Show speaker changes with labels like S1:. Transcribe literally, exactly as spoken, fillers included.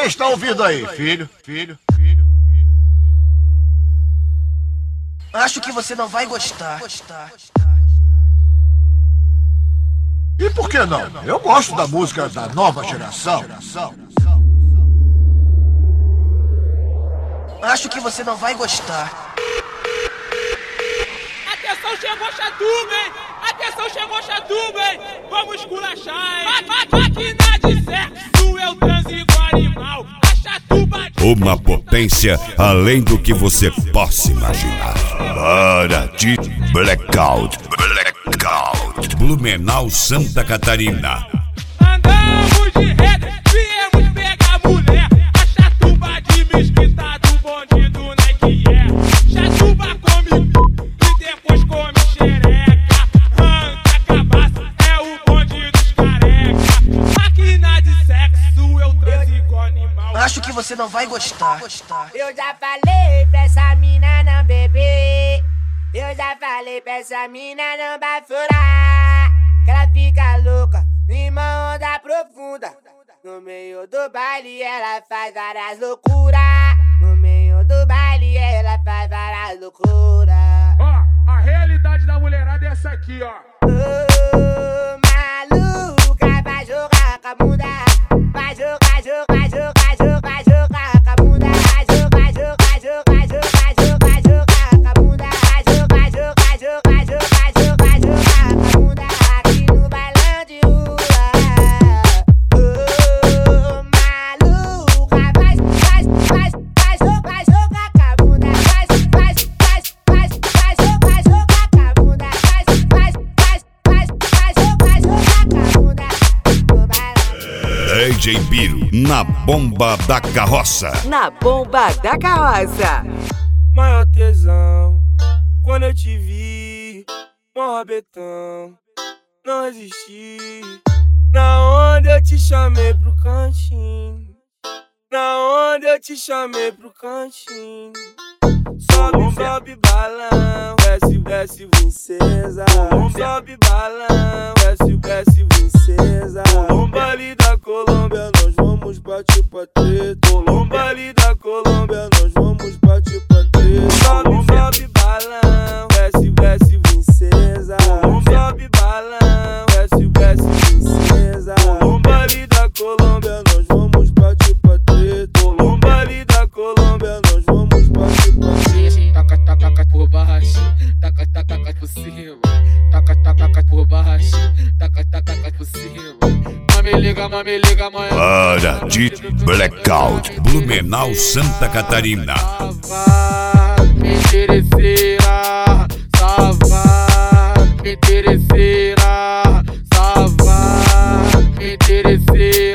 S1: você está ouvindo aí, filho, filho, filho, filho?
S2: Acho que você não vai gostar.
S1: E por que não? Eu gosto da música da nova geração.
S2: Acho que você não vai gostar.
S3: Atenção, chegou Chatuba, hein? Atenção, chegou Chatuba, hein? Vamos esculachar, hein? Máquina de sexo, eu transo igual animal. A Chatuba de...
S4: Uma potência além do que você possa imaginar. Para de Blackout. Blackout. Blumenau, Santa Catarina.
S3: Andamos de rede, viemos pegar mulher. A Chatuba de Mesquita do bonde do Nike é. Chatuba come e depois come xereca. Arranca cabaça, é o bonde dos careca. Máquina de sexo, eu transo igual animal.
S2: Acho que você não vai gostar.
S5: Eu já falei pra essa mina não beber. Eu já falei pra essa mina não bafurar. Que ela fica louca, numa onda profunda. No meio do baile ela faz várias loucuras. No meio do baile ela faz várias loucuras.
S3: Ó, a realidade da mulherada é essa aqui, ó.
S5: Ô, maluca, vai jogar com a bunda. Vai jogar, jogar, jogar, jogar, jogar com a bunda. Vai jogar, jogar, jogar, jogar, jogar, jogar com a bunda. Vai jogar, jogar, jogar, jogar, jogar, jogar com a bunda. Aqui no bailão de rua. Ô, maluca, vai, vai, vai, vai jogar, jogar com a bunda. Vai, vai, vai, vai, vai jogar, jogar com a bunda. Vai, vai, vai, vai, vai jogar, jogar com a bunda. No bailão.
S4: D J Biro, na bomba da carroça.
S6: Na bomba da carroça.
S7: Maior tesão, quando eu te vi, mó rabetão, não resisti. Na onda eu te chamei pro cantinho, na onda eu te chamei pro cantinho. Sobe, sobe balão, desce, desce princesa. Sobe balão, desce, desce princesa. Baile da Colômbia, nós vamos partir pra treta. Baile da Colômbia, nós vamos partir pra treta. Sobe, sobe balão, desce, desce princesa. Sobe balão, desce, desce princesa. Baile da Colômbia, nós vamos partir pra treta. Baile da Colômbia, nós vamos partir pra treta.
S3: Taca, taca, taca por baixo, taca, taca, taca por cima. Taca, taca, taca por baixo, taca, taca, taca por cima. Mami liga, mami liga, mãe.
S4: Para de Blackout. Blumenau, Santa Catarina.
S3: Safado, me interesseira. Safado, me interesseira. Safado, me interesseira.